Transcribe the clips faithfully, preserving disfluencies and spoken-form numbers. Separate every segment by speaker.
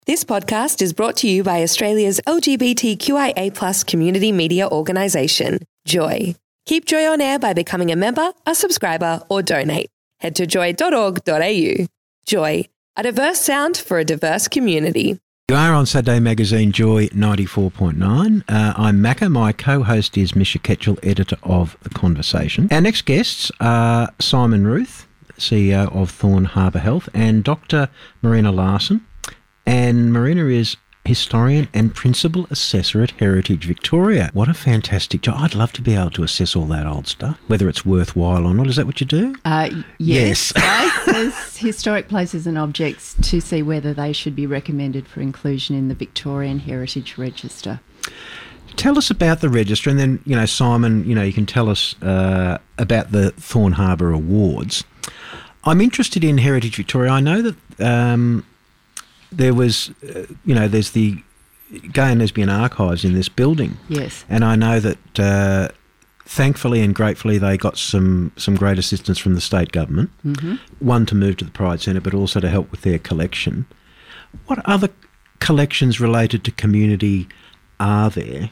Speaker 1: This podcast is brought to you by Australia's L G B T Q I A plus community media organisation, Joy. Keep Joy on air by becoming a member, a subscriber or donate. Head to joy dot org dot a u. Joy, a diverse sound for a diverse community.
Speaker 2: You are on Saturday Magazine Joy ninety-four point nine. Uh, I'm Macca. My co-host is Misha Ketchell, editor of The Conversation. Our next guests are Simon Ruth, C E O of Thorn Harbour Health, and Doctor Marina Larson. And Marina is historian and principal assessor at Heritage Victoria. What a fantastic job. I'd love to be able to assess all that old stuff, whether it's worthwhile or not. Is that what you do?
Speaker 3: Uh, yes.
Speaker 2: Yes.
Speaker 3: There's historic places and objects to see whether they should be recommended for inclusion in the Victorian Heritage Register.
Speaker 2: Tell us about the register, and then, you know, Simon, you know, you can tell us uh, about the Thorn Harbour Awards. I'm interested in Heritage Victoria. I know that... Um, There was, uh, you know, there's the Gay and Lesbian Archives in this building.
Speaker 3: Yes.
Speaker 2: And I know that, uh, thankfully and gratefully, they got some, some great assistance from the state government. Mm-hmm. One, to move to the Pride Centre, but also to help with their collection. What other collections related to community are there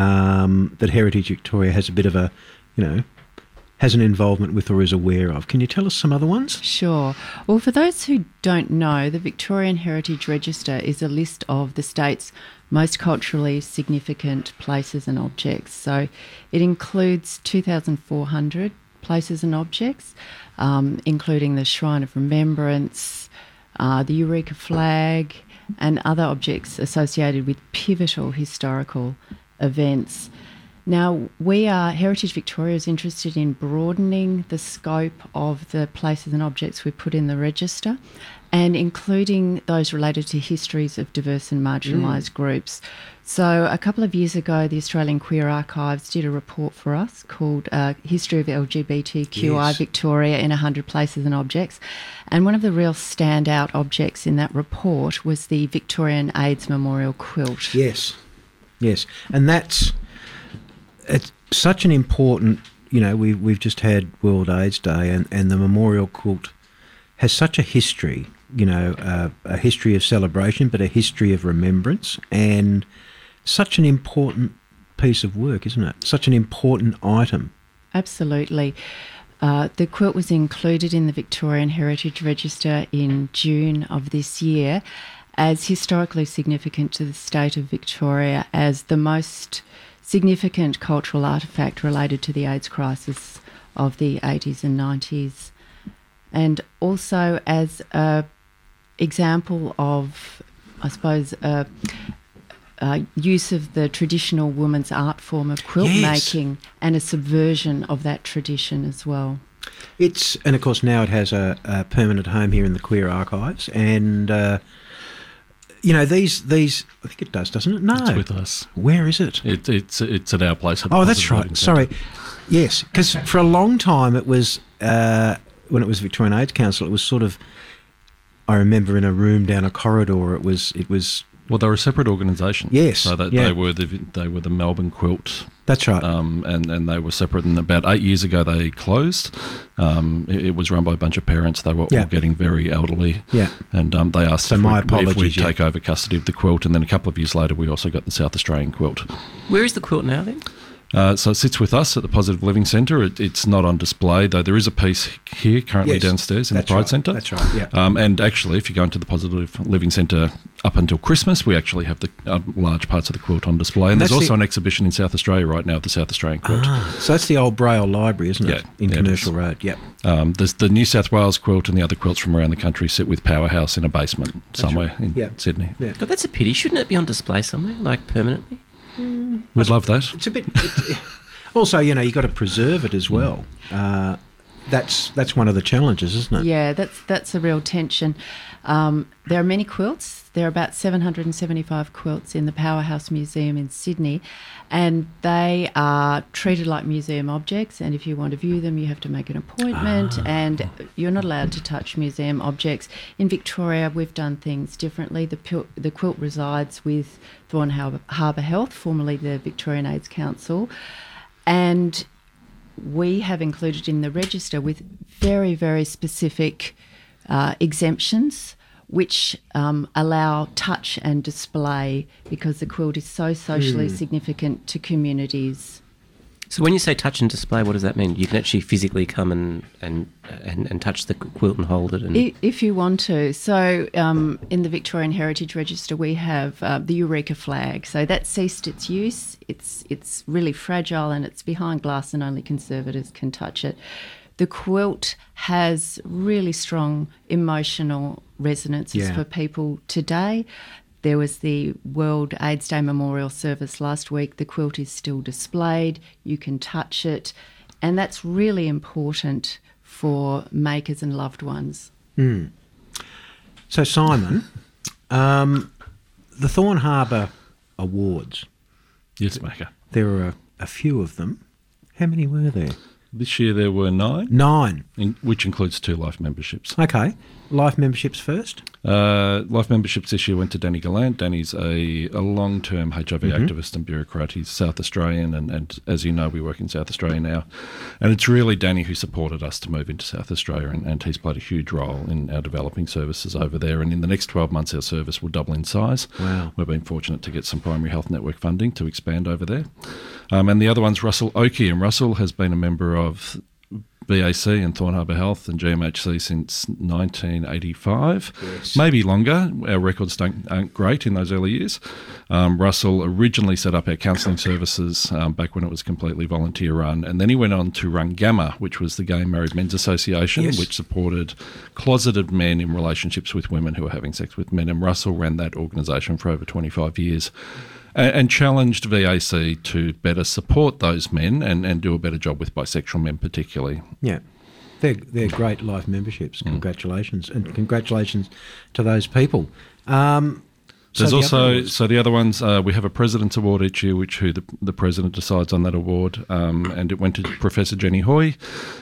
Speaker 2: um, that Heritage Victoria has a bit of a, you know, has an involvement with or is aware of? Can you tell us some other ones?
Speaker 3: Sure. Well, for those who don't know, the Victorian Heritage Register is a list of the state's most culturally significant places and objects. So it includes two thousand four hundred places and objects, um, including the Shrine of Remembrance, uh, the Eureka Flag, and other objects associated with pivotal historical events. Now, we are, Heritage Victoria is interested in broadening the scope of the places and objects we put in the register and including those related to histories of diverse and marginalised mm. groups. So a couple of years ago, the Australian Queer Archives did a report for us called uh, History of L G B T Q I yes. Victoria in one hundred Places and Objects. And one of the real standout objects in that report was the Victorian AIDS Memorial Quilt.
Speaker 2: Yes, yes. And that's... It's such an important, you know, we've, we've just had World AIDS Day, and, and the memorial quilt has such a history, you know, uh, a history of celebration, but a history of remembrance, and such an important piece of work, isn't it? Such an important item.
Speaker 3: Absolutely. Uh, the quilt was included in the Victorian Heritage Register in June of this year as historically significant to the state of Victoria, as the most significant cultural artefact related to the AIDS crisis of the eighties and nineties, and also as an example of, I suppose, uh, uh, use of the traditional woman's art form of quilt yes. making and a subversion of that tradition as well.
Speaker 2: It's, and of course now it has a, a permanent home here in the Queer Archives, and uh, you know, these, these, I think it does, doesn't it? No.
Speaker 4: It's with us.
Speaker 2: Where is it?
Speaker 4: it it's it's at our place. At
Speaker 2: oh, that's right. Sorry. Yes, because for a long time it was, uh, when it was Victorian AIDS Council, it was sort of, I remember in a room down a corridor, it was, it was...
Speaker 4: Well, they were a separate organisation.
Speaker 2: Yes.
Speaker 4: So that
Speaker 2: yeah.
Speaker 4: they were the they were the Melbourne Quilt.
Speaker 2: That's right.
Speaker 4: Um, and, and they were separate. And about eight years ago, they closed. Um, it, it was run by a bunch of parents. They were
Speaker 2: yeah.
Speaker 4: all getting very elderly.
Speaker 2: Yeah.
Speaker 4: And um, they asked
Speaker 2: so
Speaker 4: if,
Speaker 2: my
Speaker 4: we,
Speaker 2: apologies,
Speaker 4: if we'd
Speaker 2: yeah.
Speaker 4: take over custody of the quilt. And then a couple of years later, we also got the South Australian quilt.
Speaker 5: Where is the quilt now then?
Speaker 4: Uh, so it sits with us at the Positive Living Centre. It, it's not on display, though there is a piece here currently
Speaker 2: yes,
Speaker 4: downstairs in the Pride
Speaker 2: right,
Speaker 4: Centre.
Speaker 2: That's right, yeah.
Speaker 4: Um, and actually, if you go into the Positive Living Centre up until Christmas, we actually have the uh, large parts of the quilt on display. And, and there's also the, an exhibition in South Australia right now of the South Australian quilt.
Speaker 2: Ah, so that's the old Braille Library, isn't it?
Speaker 4: Yeah,
Speaker 2: in
Speaker 4: yeah,
Speaker 2: Commercial Road, yep.
Speaker 4: Um, there's the New South Wales quilt and the other quilts from around the country sit with Powerhouse in a basement that's somewhere right. in
Speaker 2: yep.
Speaker 4: Sydney.
Speaker 2: Yeah.
Speaker 5: God, that's a pity. Shouldn't it be on display somewhere, like permanently?
Speaker 4: Mm, We'd love that.
Speaker 2: It's a bit... It's, also, you know, you've got to preserve it as well. Uh, that's that's one of the challenges, isn't it?
Speaker 3: Yeah, that's that's a real tension. Um, there are many quilts. There are about seven hundred seventy-five quilts in the Powerhouse Museum in Sydney, and they are treated like museum objects, and if you want to view them, you have to make an appointment, ah. and you're not allowed to touch museum objects. In Victoria, we've done things differently. The, pil- the quilt resides with Thorn Harbour Health, formerly the Victorian AIDS Council, and we have included in the register with very, very specific uh, exemptions which um, allow touch and display because the quilt is so socially mm. significant to communities.
Speaker 5: So when you say touch and display, what does that mean? You can actually physically come and and, and, and touch the quilt and hold it? And
Speaker 3: if you want to. So um, in the Victorian Heritage Register we have uh, the Eureka flag. So that's ceased its use. It's, it's really fragile and it's behind glass and only conservators can touch it. The quilt has really strong emotional resonances
Speaker 2: yeah.
Speaker 3: for people today. There was the World AIDS Day Memorial Service last week. The quilt is still displayed. You can touch it. And that's really important for makers and loved ones.
Speaker 2: Mm. So, Simon, um, the Thorn Harbour Awards.
Speaker 4: Yes, Maker.
Speaker 2: There are a, a few of them. How many were there?
Speaker 4: This year there were nine.
Speaker 2: Nine.
Speaker 4: In, which includes two life memberships.
Speaker 2: Okay. Life memberships first?
Speaker 4: Uh, life memberships this year went to Danny Gallant. Danny's a, a long-term H I V mm-hmm. activist and bureaucrat. He's South Australian, and, and as you know, we work in South Australia now. And it's really Danny who supported us to move into South Australia, and, and he's played a huge role in our developing services over there. And in the next twelve months, our service will double in size.
Speaker 2: Wow.
Speaker 4: We've been fortunate to get some primary health network funding to expand over there. Um, and the other one's Russell Oakey, and Russell has been a member of B A C and Thorn Harbour Health and G M H C since nineteen eighty-five, yes. maybe longer. Our records don't, aren't great in those early years. Um, Russell originally set up our counselling services um, back when it was completely volunteer run, and then he went on to run Gamma, which was the Gay Married Men's Association, yes. which supported closeted men in relationships with women who were having sex with men, and Russell ran that organisation for over twenty-five years. And challenged V A C to better support those men and, and do a better job with bisexual men particularly.
Speaker 2: Yeah, they're, they're great life memberships. Congratulations. Mm. And congratulations to those people. Um,
Speaker 4: There's
Speaker 2: so the
Speaker 4: also, so the other ones, uh, we have a President's Award each year, which who the, the President decides on that award, um, and it went to Professor Jenny Hoy.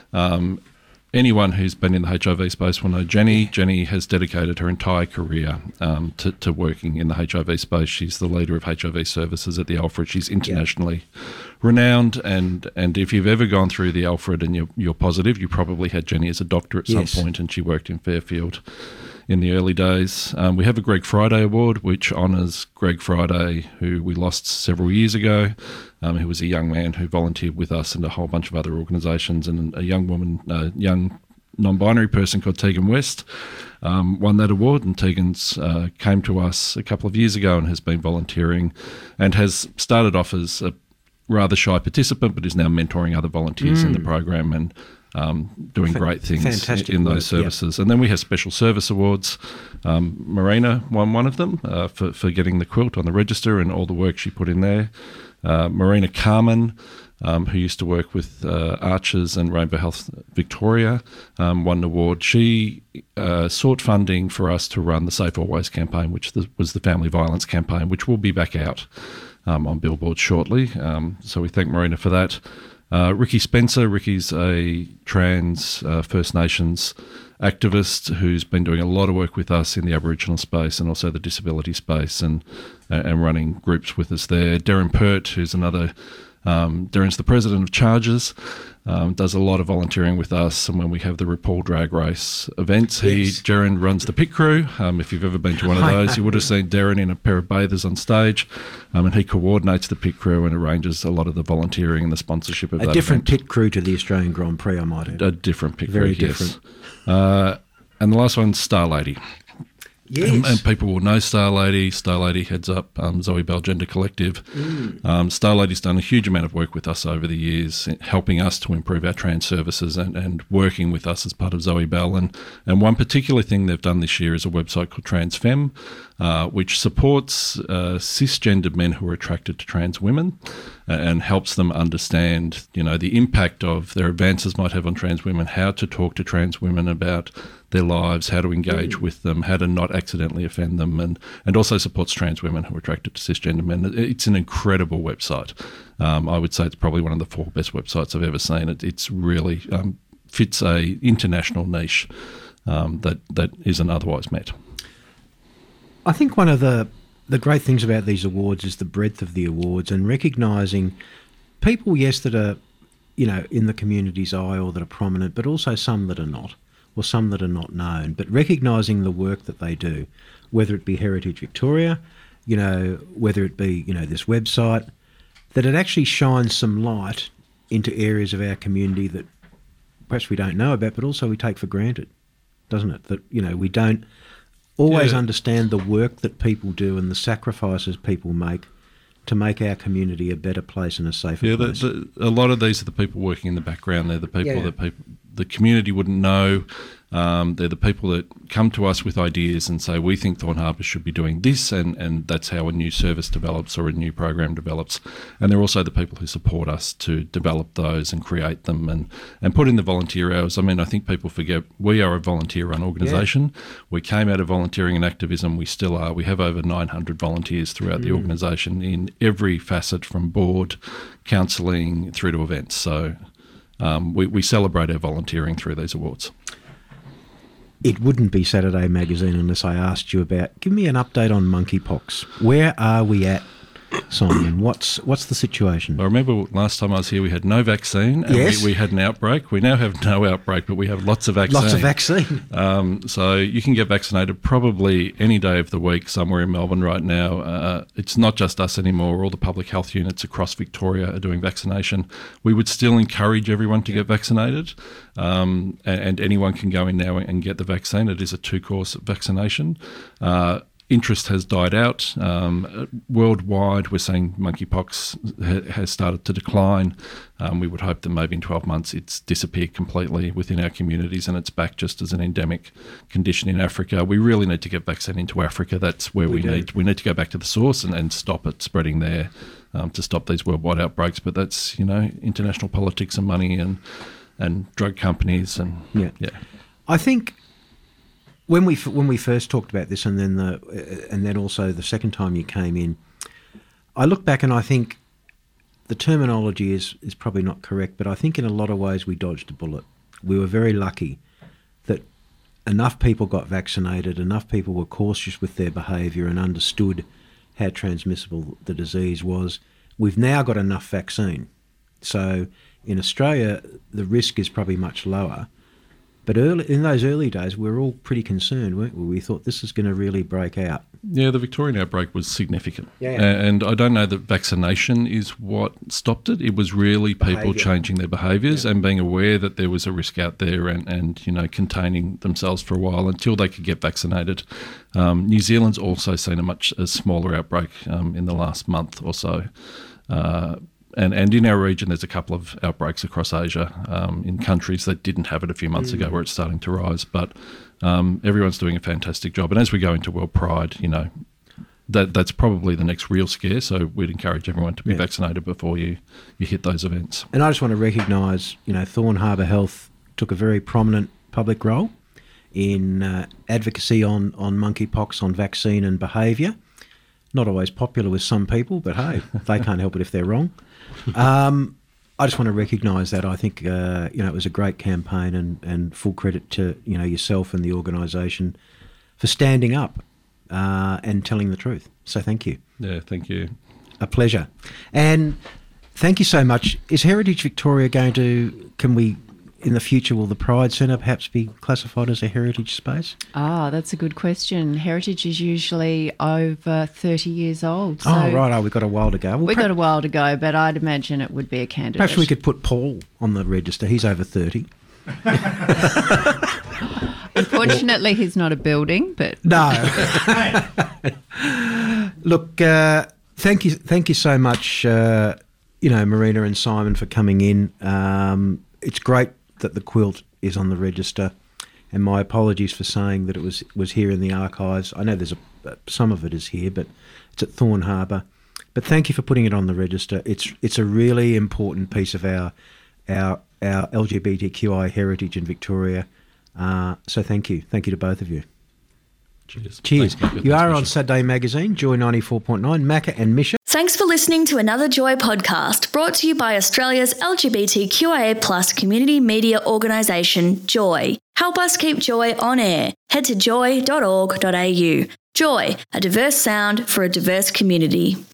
Speaker 4: Um, Anyone who's been in the H I V space will know Jenny. Jenny has dedicated her entire career um, to, to working in the H I V space. She's the leader of H I V services at the Alfred. She's internationally yeah. renowned, and, and if you've ever gone through the Alfred and you're, you're positive, you probably had Jenny as a doctor at yes. some point, and she worked in Fairfield in the early days. Um, we have a Greg Friday Award, which honours Greg Friday, who we lost several years ago, um, who was a young man who volunteered with us and a whole bunch of other organisations, and a young woman, a young non-binary person called Tegan West, um, won that award, and Tegan's uh, came to us a couple of years ago and has been volunteering and has started off as a rather shy participant, but is now mentoring other volunteers mm. in the program and Um, doing F- great things
Speaker 2: fantastic
Speaker 4: in those
Speaker 2: work,
Speaker 4: services.
Speaker 2: Yep.
Speaker 4: And then we have special service awards. Um, Marina won one of them uh, for, for getting the quilt on the register and all the work she put in there. Uh, Marina Carmen, um, who used to work with uh, Archers and Rainbow Health Victoria, um, won an award. She uh, sought funding for us to run the Safe Always campaign, which the, was the family violence campaign, which will be back out um, on billboards shortly. Um, so we thank Marina for that. Uh, Ricky Spencer. Ricky's a trans uh, First Nations activist who's been doing a lot of work with us in the Aboriginal space and also the disability space, and and running groups with us there. Darren Pert, who's another, um, Darren's the president of Charges, um, does a lot of volunteering with us, and when we have the RuPaul Drag Race events, he yes. Darren runs the pit crew. Um, if you've ever been to one of those, you would have seen Darren in a pair of bathers on stage, um, and he coordinates the pit crew and arranges a lot of the volunteering and the sponsorship of
Speaker 2: a
Speaker 4: that
Speaker 2: different
Speaker 4: event.
Speaker 2: Pit crew to the Australian Grand Prix, I might add.
Speaker 4: A different pit
Speaker 2: Very
Speaker 4: crew,
Speaker 2: different.
Speaker 4: Yes. Uh, and the last one's Star Lady.
Speaker 2: Yes.
Speaker 4: And, and people will know Star Lady. Star Lady heads up um, Zoe Bell Gender Collective. Mm. Um, Star Lady's done a huge amount of work with us over the years, helping us to improve our trans services and, and working with us as part of Zoe Bell. And, and one particular thing they've done this year is a website called TransFem, uh, which supports uh, cisgendered men who are attracted to trans women uh, and helps them understand, you know, the impact of their advances might have on trans women, how to talk to trans women about their lives, how to engage mm. with them, how to not accidentally offend them, and, and also supports trans women who are attracted to cisgender men. It's an incredible website. Um, I would say it's probably one of the four best websites I've ever seen. It it's really um, fits a international niche um, that that isn't otherwise met.
Speaker 2: I think one of the, the great things about these awards is the breadth of the awards and recognising people, yes, that are, you know, in the community's eye or that are prominent, but also some that are not, or some that are not known, but recognising the work that they do, whether it be Heritage Victoria, you know, whether it be, you know, this website, that it actually shines some light into areas of our community that perhaps we don't know about, but also we take for granted, doesn't it? That, you know, we don't always
Speaker 4: Yeah.
Speaker 2: understand the work that people do and the sacrifices people make to make our community a better place and a safer
Speaker 4: Yeah, the,
Speaker 2: place.
Speaker 4: the, a lot of these are the people working in the background. They're the people
Speaker 2: Yeah.
Speaker 4: that people, the community wouldn't know. Um, they're the people that come to us with ideas and say, we think Thorn Harbour should be doing this, and, and that's how a new service develops or a new program develops. And they're also the people who support us to develop those and create them and, and put in the volunteer hours. I mean, I think people forget we are a volunteer-run organisation. We came out of volunteering and activism. We still are. We have over nine hundred volunteers throughout the organisation in every facet, from board, counselling, through to events. So um, we, we celebrate our volunteering through these awards.
Speaker 2: It wouldn't be Saturday Magazine unless I asked you about, give me an update on monkeypox. Where are we at, Simon? What's what's the situation?
Speaker 4: I remember last time I was here, we had no vaccine, and
Speaker 2: Yes.
Speaker 4: we, we had an outbreak. We now have no outbreak, but we have lots of vaccine.
Speaker 2: Lots of vaccine.
Speaker 4: Um, so you can get vaccinated probably any day of the week somewhere in Melbourne right now. Uh, it's not just us anymore. All the public health units across Victoria are doing vaccination. We would still encourage everyone to get vaccinated, um, and, and anyone can go in now and get the vaccine. It is a two-course vaccination. Uh, Interest has died out. Um, worldwide, we're seeing monkeypox ha- has started to decline. Um, we would hope that maybe in twelve months it's disappeared completely within our communities and it's back just as an endemic condition in Africa. We really need to get vaccine into Africa. That's where we,
Speaker 2: We do.
Speaker 4: need we need to go back to the source and, and stop it spreading there, um, to stop these worldwide outbreaks. But that's, you know, international politics and money and and drug companies and
Speaker 2: Yeah.
Speaker 4: yeah.
Speaker 2: I think when we f- when we first talked about this, and then the uh, and then also the second time you came in, I look back and I think the terminology is is probably not correct, but I think in a lot of ways we dodged a bullet. We were very lucky that enough people got vaccinated, enough people were cautious with their behaviour and understood how transmissible the disease was. We've now got enough vaccine. So in Australia, the risk is probably much lower. But early, in those early days, we were all pretty concerned, weren't we? We thought this is going to really break out.
Speaker 4: Yeah, the Victorian outbreak was significant.
Speaker 2: Yeah.
Speaker 4: A- And I don't know that vaccination is what stopped it. It was really people
Speaker 2: Behaviour.
Speaker 4: changing their behaviours and being aware that there was a risk out there and, and, you know, containing themselves for a while until they could get vaccinated. Um, New Zealand's also seen a much a smaller outbreak um, in the last month or so. Uh, And, and in our region, there's a couple of outbreaks across Asia um, in countries that didn't have it a few months ago where it's starting to rise. But um, everyone's doing a fantastic job. And as we go into World Pride, you know, that that's probably the next real scare. So we'd encourage everyone to be
Speaker 2: Yeah.
Speaker 4: vaccinated before you, you hit those events.
Speaker 2: And I just want to recognise, you know, Thorn Harbour Health took a very prominent public role in uh, advocacy on, on monkeypox, on vaccine and behaviour. Not always popular with some people, but hey, they can't help it if they're wrong. Um, I just want to recognise that. I think, uh, you know, it was a great campaign, and, and full credit to, you know, yourself and the organisation for standing up uh, and telling the truth. So thank you.
Speaker 4: Yeah, thank you.
Speaker 2: A pleasure. And thank you so much. Is Heritage Victoria going to, can we, in the future, will the Pride Centre perhaps be classified as a heritage space?
Speaker 3: Ah, that's a good question. Heritage is usually over thirty years old. So
Speaker 2: oh, right. Oh, we've got a while to go. Well,
Speaker 3: We've
Speaker 2: perhaps,
Speaker 3: got a while to go, but I'd imagine it would be a candidate.
Speaker 2: perhaps we could put Paul on the register. He's over thirty.
Speaker 3: Unfortunately, he's not a building, but
Speaker 2: No. Look, uh, thank you, thank you so much, uh, you know, Marina and Simon, for coming in. Um, it's great that the quilt is on the register, and my apologies for saying that it was was here in the archives. I know there's a some of it is here, but it's at Thorn Harbour. But thank you for putting it on the register. It's it's a really important piece of our our our L G B T Q I heritage in Victoria. Uh, so thank you, thank you to both of you.
Speaker 4: Cheers.
Speaker 2: Cheers.
Speaker 4: Thanks, Michael.
Speaker 2: You are
Speaker 4: Thanks,
Speaker 2: on
Speaker 4: Misha.
Speaker 2: Saturday Magazine, Joy ninety-four point nine, Macca and Misha.
Speaker 6: Thanks for listening to another Joy podcast brought to you by Australia's L G B T Q I A plus community media organisation, Joy. Help us keep Joy on air. Head to joy dot org dot a u. Joy, a diverse sound for a diverse community.